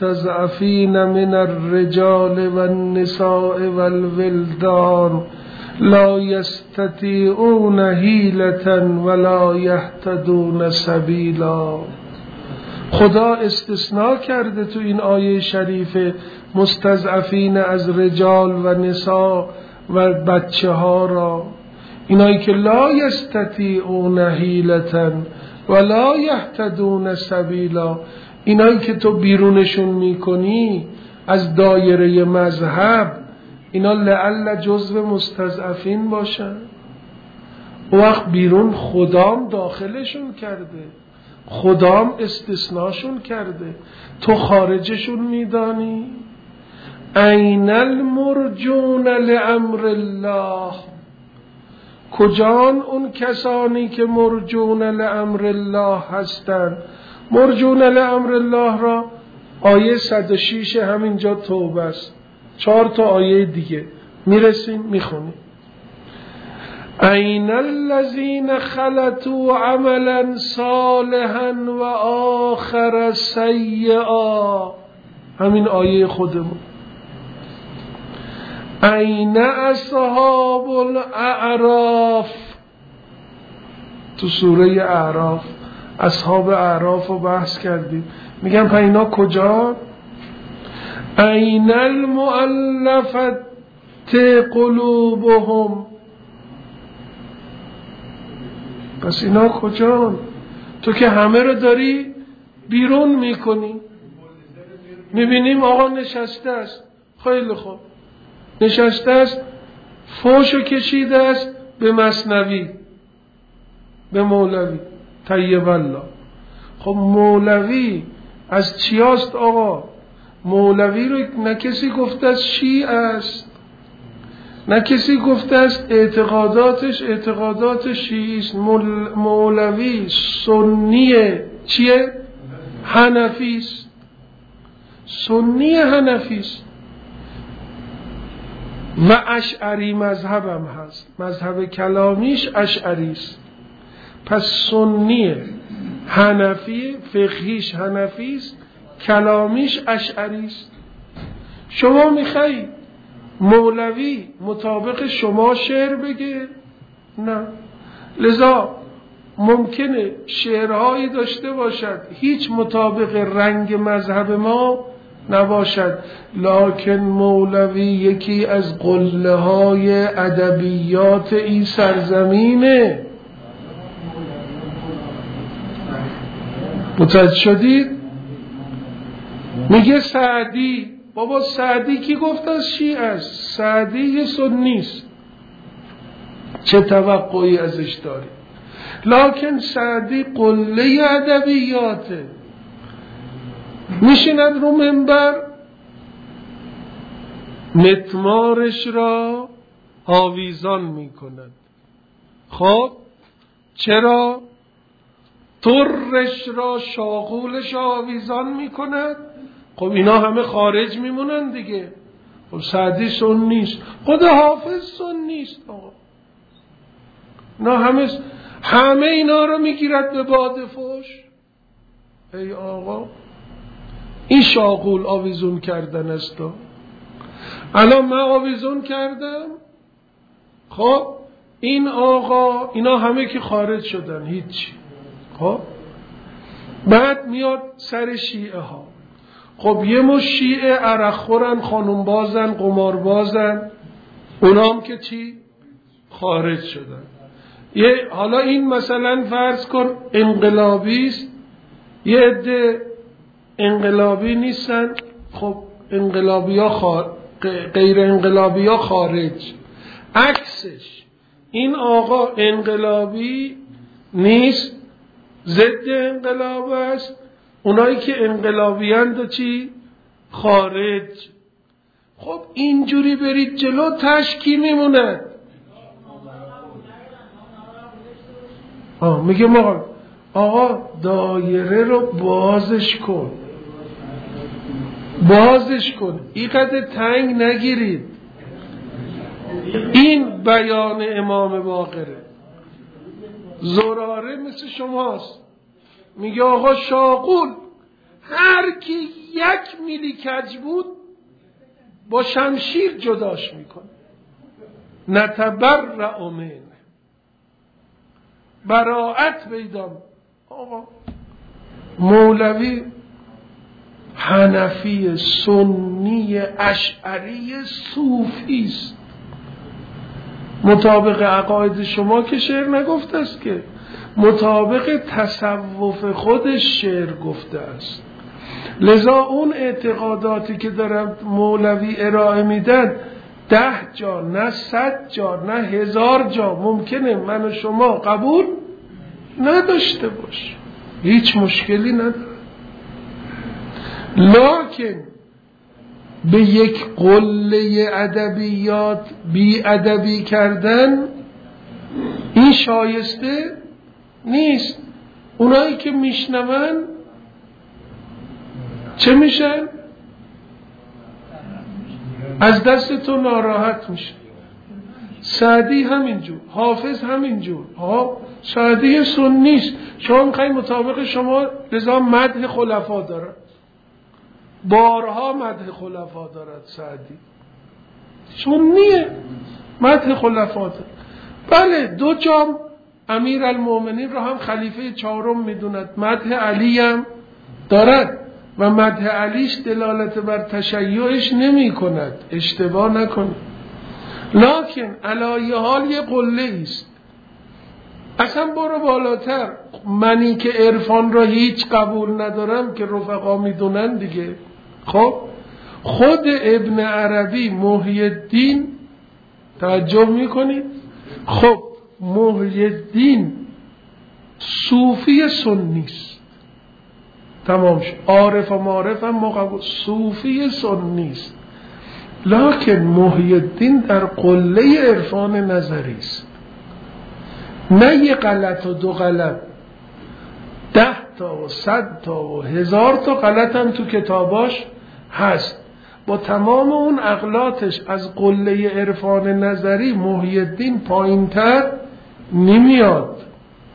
المستضعفین من الرجال والنساء والولدان لا یستطیعون حیلة ولا یهتدون سبیلا. خدا استثناء کرده تو این آیه شریف مستضعفین از رجال و نساء و بچه ها را، اینایی که لا یستطیعون حیلة ولا یهتدون سبیلا، اینایی که تو بیرونشون میکنی از دایره مذهب، اینا لعل جزو مستضعفین باشن. او وقت بیرون خدام داخلشون کرده، خدام استثناشون کرده، تو خارجشون میدانی. این المرجون لامر الله، کجان اون کسانی که مرجون لامر الله هستند؟ مرجون لامر الله را آیه صد و شش همینجا توبه است، چهار تا آیه دیگه میرسیم میخونیم. این الذین خلطوا عملا صالحا و آخر سیئا، همین آیه خودمون. این اصحاب الاعراف، تو سوره اعراف اصحاب اعراف رو بحث کردیم، میگم پس اینا کجا؟ این المؤلفة قلوبهم، پس اینا کجا؟ تو که همه رو داری بیرون میکنی. میبینیم آقا نشسته است، خیلی خوب نشسته است، فوشو کشیده است به مثنوی، به مولوی طیب الله. خب مولوی از چیاست آقا؟ مولوی رو نه کسی گفته است شیعه است، نه کسی گفته است اعتقاداتش اعتقادات شیعی است. مولوی سنیه، چیه؟ حنفی است، سنی حنفی است و اشعری مذهب هم هست، مذهب کلامیش اشعری است. پس سنی حنفی، فقهیش حنفی است، کلامیش اشعری است. شما میخوایی مولوی مطابق شما شعر بگه؟ نه. لذا ممکنه شعرهایی داشته باشد هیچ مطابق رنگ مذهب ما نباشد، لکن مولوی یکی از قله های ادبیات این سرزمینه. متوجه شدید؟ میگه سعدی، بابا سعدی کی گفت از شیعه است؟ سعدی یه سنی است، چه توقعی ازش داری؟ لکن سعدی قله ادبیاته، میشیند رو منبر متمارش را آویزان میکند. خب چرا؟ ترش را شاغولش آویزان میکند. خب اینا همه خارج میمونن دیگه. خب سعدی سنی است، خود حافظ سنی است آقا. نه همه همه اینا رو میگیرد به باد فوش. ای آقا این شاغول آویزون کردن است. الان من آویزون کردم، خب این آقا اینا همه که خارج شدن هیچی. خب بعد میاد سر شیعه ها. خب یه مش شیعه عرق خورن، خانوم بازن، قمار بازن، اونام که چی؟ خارج شدن. یه حالا این مثلا فرض کن انقلابی است، یه عده انقلابی نیستن، خب انقلابی ها خار... غیر انقلابی ها خارج. عکسش این آقا انقلابی نیست، ضد انقلاب است، اونایی که انقلابی اند چی؟ خارج. خب اینجوری برید جلو تشکی میموند. آه میگه ما آقا دایره رو بازش کن، بازش کن، اینقدر تنگ نگیرید. این بیان امام باقره. زراره مثل شماست، میگه آقا شاغول هر کی یک میلی کج بود با شمشیر جداش میکنه. نتبرأ منه، براءت پیدا. آقا مولوی حنفی سنی اشعری صوفی است، مطابق عقاید شما که شعر نگفته است، که مطابق تصوف خودش شعر گفته است. لذا اون اعتقاداتی که دارن مولوی ارائه میدن ده جا نه صد جا نه هزار جا ممکنه من و شما قبول نداشته باش، هیچ مشکلی نداره. لکن به یک قله ادبیات بی ادبی کردن این شایسته نیست. اونایی که میشنون چه میشن؟ از دست تو ناراحت میشه. سعدی همینجور، حافظ همینجور. ها سعدی سنیست، شما میخوایی مطابق شما، لذا مدح خلفا دارد، بارها مدح خلفا دارد. سعدی سنیه، مدح خلفا دارد. بله دو جام امیر المومنین را هم خلیفه چهارم میدوند، مدح علی هم دارد و مدح علیش دلالت بر تشیعش نمی کند، اشتباه نکنید. لکن علایه حال یه قله است. اصلا برو بالاتر، منی که عرفان را هیچ قبول ندارم که رفقا میدونن دیگه. خب خود ابن عربی محی الدین، توجه میکنید؟ خب محی الدین صوفی سنیست، تمام شد. عارف و معرف هم مقابل صوفی سنیست، لکن محی الدین در قله عرفان نظری است. نه یه غلط و دو غلط، ده تا و صد تا و هزار تا غلط هم تو کتاباش هست. با تمام اون اغلاطش از قله عرفان نظری محی الدین پایین تر نمیاد.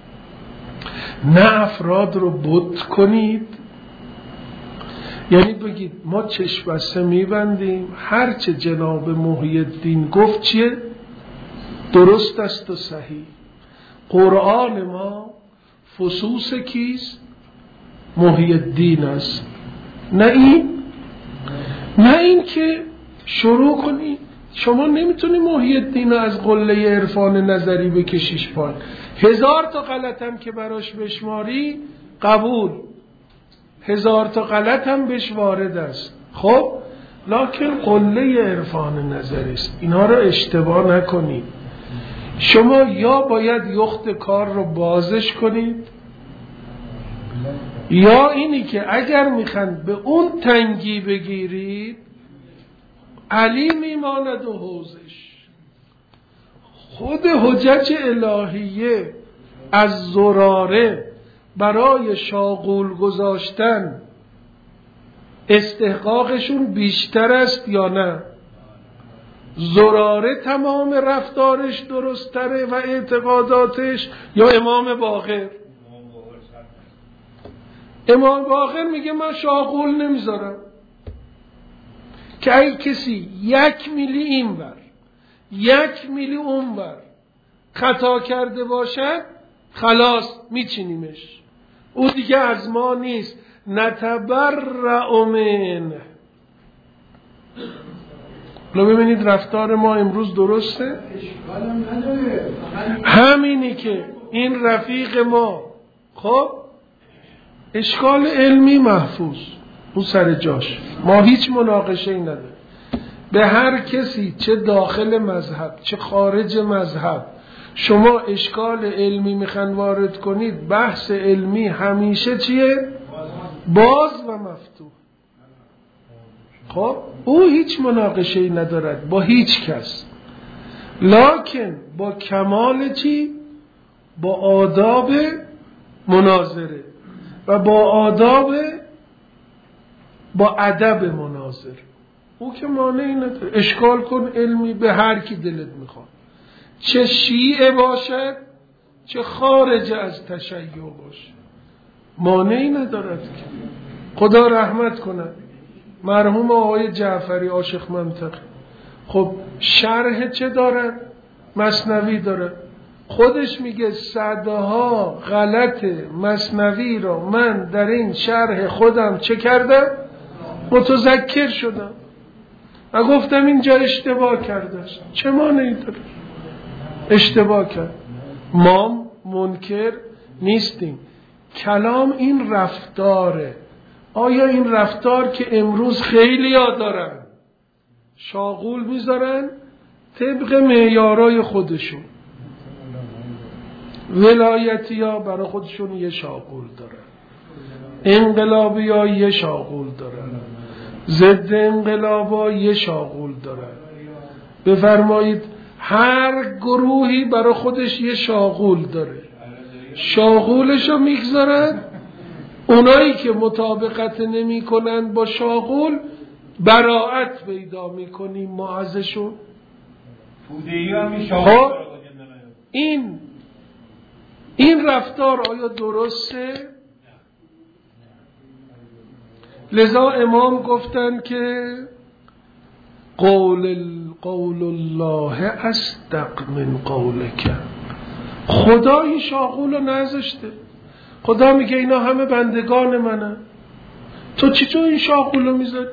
نه افراد رو بت کنید، یعنی بگید ما چشم بسته میبندیم هرچه جناب محی الدین گفت چیه؟ درست است و صحیح. قرآن ما فصوص کیست؟ محی الدین است. نه این نه این که شروع کنی شما نمیتونی محی الدین از قله عرفان نظری بکشیش پایین. هزار تا غلط هم که براش بشماری قبول، هزار تا غلط هم بهش وارد است. خب لکن قله عرفان نظری است، اینها رو اشتباه نکنید. شما یا باید یخت کار رو بازش کنید، یا اینی که اگر میخواند به اون تنگی بگیرید علی میماند و حوزش. خود حجج الهیه از زراره برای شاغول گذاشتن استحقاقشون بیشتر است یا نه؟ زراره تمام رفتارش درستره و اعتقاداتش یا امام باقر؟ امام باقر میگه من شاغول نمیذارم که ای کسی یک میلی این ور یک میلی اون ور خطا کرده باشد خلاص میچینیمش، او دیگه از ما نیست. نتبرأ منه. لو ببینید رفتار ما امروز درسته؟ همینی که این رفیق ما خب اشکال علمی محفوظ اون سر جاش، ما هیچ مناقشه ای نداره. به هر کسی چه داخل مذهب چه خارج مذهب شما اشکال علمی میخوان وارد کنید، بحث علمی همیشه چیه؟ باز و مفتوح. خب او هیچ مناقشه ای ندارد با هیچ کس، لکن با کمال چی؟ با آداب مناظره و با آداب با ادب مناظره. او که مانعی نداره، اشکال کن علمی به هر کی دلت میخواد، چه شیعه باشد چه خارج از تشیع باشه، مانعی ندارد که. خدا رحمت کند مرحوم آقای جعفری عاشق منطقه، خب شرح چه دارد؟ مثنوی داره. خودش میگه صدها غلط مثنوی رو من در این شرح خودم چه کردم؟ متذکر شدم و گفتم اینجا اشتباه کرده است. چه مانعی داره؟ اشتباه کرد. ما منکر نیستیم. کلام این رفتاره. آیا این رفتار که امروز خیلی ها دارن شاغول میذارن طبق معیارای خودشون، ولایتی ها برای خودشون یه شاغول دارن، انقلابی ها یه شاغول دارن، ضد انقلاب ها یه شاغول دارن. بفرمایید هر گروهی برای خودش یه شاغول داره، شاغولشو میگذارن. اونایی که مطابقت نمی کنن با شاغول براعت پیدا میکنیم ما ازشون. خب این این رفتار آیا درسته؟ لذا امام گفتن که قول قول الله اصدق من قولک. خدا این شاغول رو نذاشته. خدا میگه اینا همه بندگان منن، تو چطور این شاغول رو میذاری؟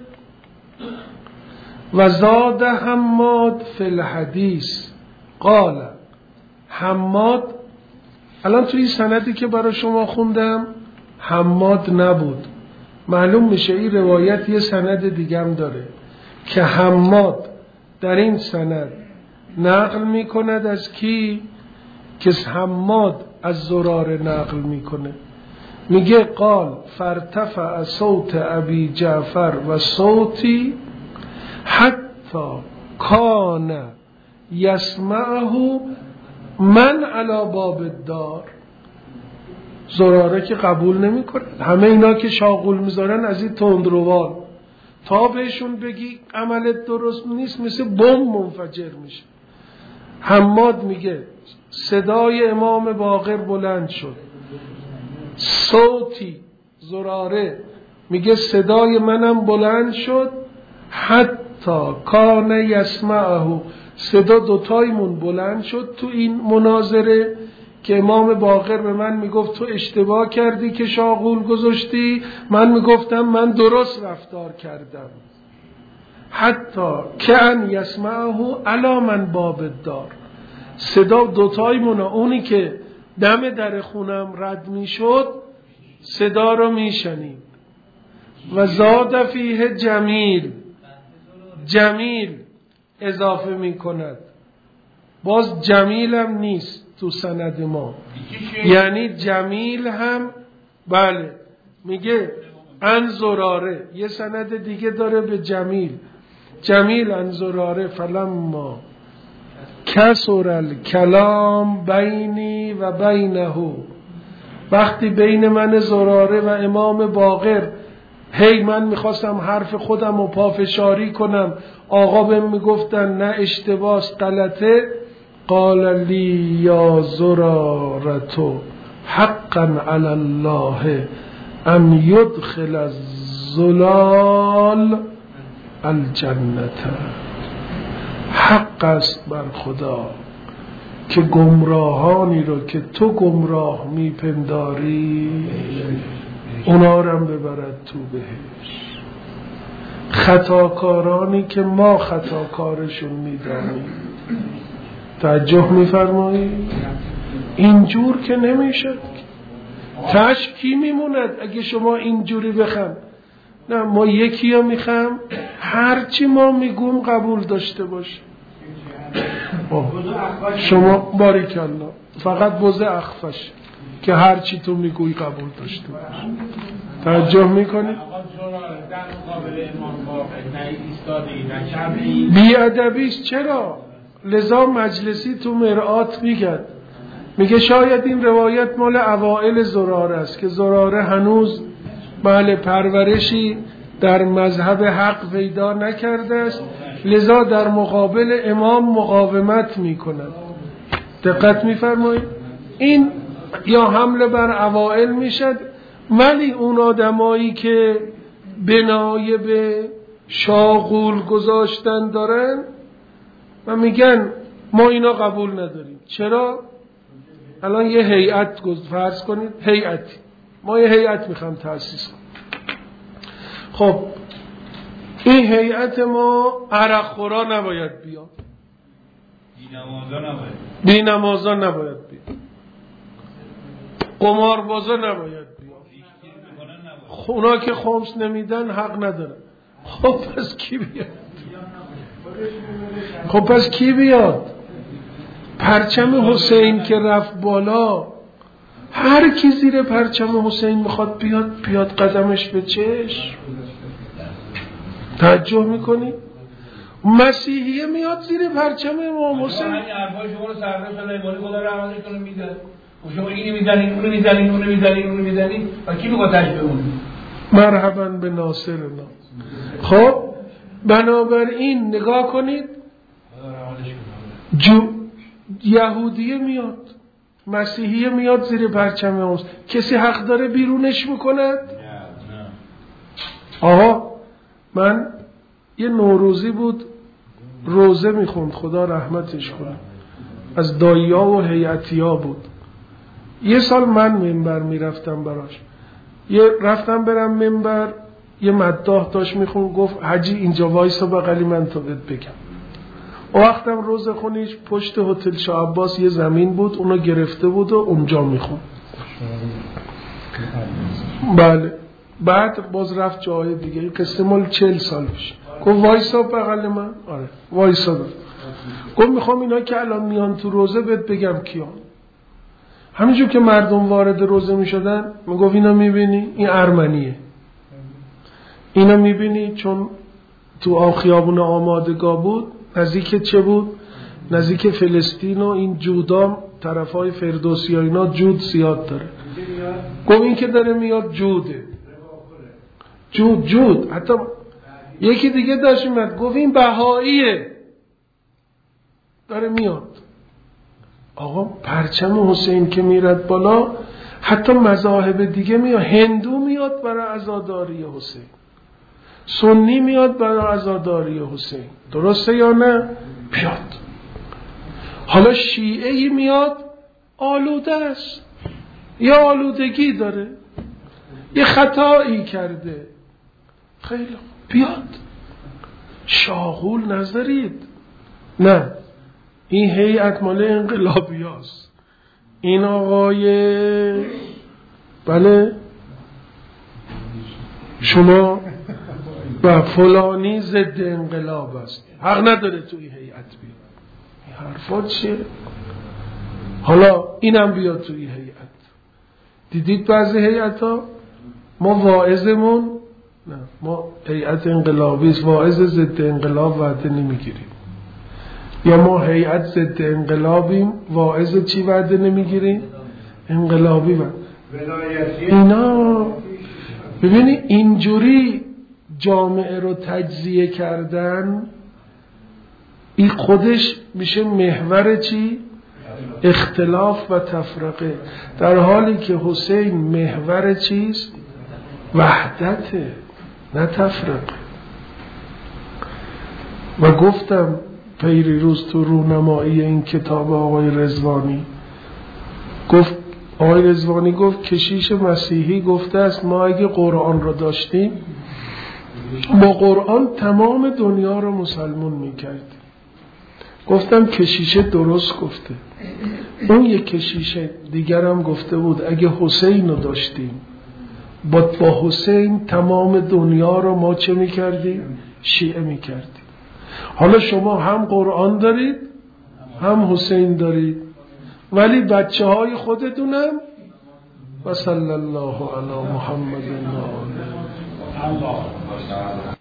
و زاد حماد فی الحدیث قال. حماد الان توی سندی که برای شما خوندم حماد نبود، معلوم میشه این روایت یه سند دیگه هم داره که حماد در این سند نقل میکند از کی؟ که حماد از زراره نقل میکنه. میگه قال فارتفع صوت ابی جعفر و صوتی حتی کان یسمعه من علی باب الدار. زراره که قبول نمیکنه، همه اینا که شاغول میذارن از این تندروان تا بهشون بگی عملت درست نیست مثل بمب منفجر میشه. حماد میگه صدای امام باقر بلند شد، صوتی زراره میگه صدای منم بلند شد، حتی کان یسمعه، صدا دوتایمون بلند شد تو این مناظره که امام باقر به من میگفت تو اشتباه کردی که شاغول گذاشتی، من میگفتم من درست رفتار کردم. حتی کان یسمعه علی من باب الدار، صدا دوتایمون، اونی که دم در خونم رد میشد صدا رو میشنید. و زاد فیه جمیل، جمیل اضافه میکند، باز جمیل هم نیست تو سند ما، یعنی جمیل هم بله میگه ان زراره، یه سند دیگه داره به جمیل، جمیل ان زراره فلما کسر الکلام بینی و بینه، وقتی بین من زراره و امام باقر هی من میخواستم حرف خودم رو پافشاری کنم، آقا بهم میگفتن نه اشتباس غلطه، قال لی یا زرارتو حقا علی الله ان یدخل الزلال الجنت. حق است بر خدا که گمراهانی رو که تو گمراه میپنداری اونا رو هم ببرد تو بهشت. خطاکارانی که ما خطاکارشون میدانیم. توجه میفرمایید؟ اینجور که نمیشد. تاش کی میموند اگه شما اینجوری بخم؟ نه، ما یکی ها میخم هرچی ما میگوم قبول داشته باشه. شما باریکالله فقط بوزه اخفش که هرچی تو میگوی قبول داشته باشه. توجه میکنی؟ بیادبیست. چرا؟ لذا مجلسی تو مرآت میگد، میگه شاید این روایت مال اوائل زراره است که زراره هنوز بله پرورشی در مذهب حق پیدا نکرده است، لذا در مقابل امام مقاومت میکند. دقت میفرمایید؟ این یا حمله بر اوائل میشد، ولی اون آدمایی که بنای به شاغول گذاشتن دارن و میگن ما اینا قبول نداریم. چرا؟ الان یه هیئت فرض کنید، هیئتی ما یه هیئت میخوام تأسیس کنیم. خب این هیئت ما عرق خورا نباید بیاد، بی‌نمازا نباید بی‌نمازا نباید بیاد، قماربازا نباید بیاد، اونا که خمس نمیدن حق ندارن. خب پس کی بیاد؟ خب پس کی بیاد؟ پرچم حسین که رفت بالا، هر کی زیر پرچم حسین میخواد بیاد بیاد قدمش به چشم. توجه میکنی؟ مسیحیه میاد زیر پرچم امام حسین. این حرفای شما رو سردار سلیمانی خدا رحمتش کنه میده. شما اینو میزنین، اونو میزنین، اونو میزنین، اونو میزنین، و کی میخواد تشبیه اون؟ مرحبا به ناصرنا. خب بنابراین نگاه کنید، جو یهودیه میاد، مسیحیه میاد زیر پرچم اوست، کسی حق داره بیرونش میکند؟ آقا من یه نوروزی بود روزه میخوند، خدا رحمتش کنه، از دایی‌ها و هیئتی‌ها بود. یه سال من منبر میرفتم براش، یه رفتم برم منبر، یه مداح داشت میخون، گفت حاجی اینجا وایسا بغلی من تا بهت بگم. و وقتم روز خونیش پشت هتل شاه عباس یه زمین بود، اونو گرفته بود و اونجا میخون. بله بعد باز رفت جای دیگه، این قصه مال چهل سال پیش. گفت وایسا بغل من. آره وایسا داد. گفت میخوام اینا که الان میان تو روزه بهت بگم کیان. همینجور که مردم وارد روزه میشدن میگفت اینا میبینی این ارمنیه، اینا میبینی چون تو آخیابون آمادگاه بود، نزدیک چه بود؟ نزدیک فلسطین و این جودا طرفای فردوسی ها اینا جود زیاد داره. گفت این که داره میاد جوده، جود جود. حتی یکی دیگه داشت میاد گفت این بهاییه داره میاد. آقا پرچم حسین که میرد بالا، حتی مذاهب دیگه میاد، هندو میاد برای عزاداری حسین، سنی میاد برای عزاداری حسین، درسته یا نه؟ بیاد. حالا شیعه‌ای میاد آلوده است، یا آلودگی داره، یه خطایی کرده، خیلی بیاد، شاغول نذارید. نه این هیئت مال انقلابی هست، این آقای بله شما و فلانی ضد انقلاب است، حق نداره توی هیئت بیاد. این حرفات چیه؟ حالا اینم بیاد توی هیئت. دیدید بعضی هیئت ها ما واعظمون، نه ما هیئت انقلابی است، واعظ ضد انقلاب وعده نمیگیریم، یا ما هیئت ضد انقلابیم، واعظ چی وعده نمیگیریم؟ انقلابی وعده. اینا ببینی اینجوری جامعه رو تجزیه کردن، این خودش میشه محور چی؟ اختلاف و تفرقه، در حالی که حسین محور چیست؟ وحدته نه تفرقه. و گفتم پیری روز تو رونمایی این کتاب آقای رضوانی، گفت آقای رضوانی گفت کشیش مسیحی گفته است ما اگه قرآن رو داشتیم با قرآن تمام دنیا رو مسلمون میکردیم. گفتم کشیشه درست گفته. اون یک کشیشه دیگرم گفته بود اگه حسین رو داشتیم با, با حسین تمام دنیا رو ما چه میکردیم؟ شیعه میکردیم. حالا شما هم قرآن دارید هم حسین دارید، ولی بچه های خودتونم و صلی الله علی محمد و آله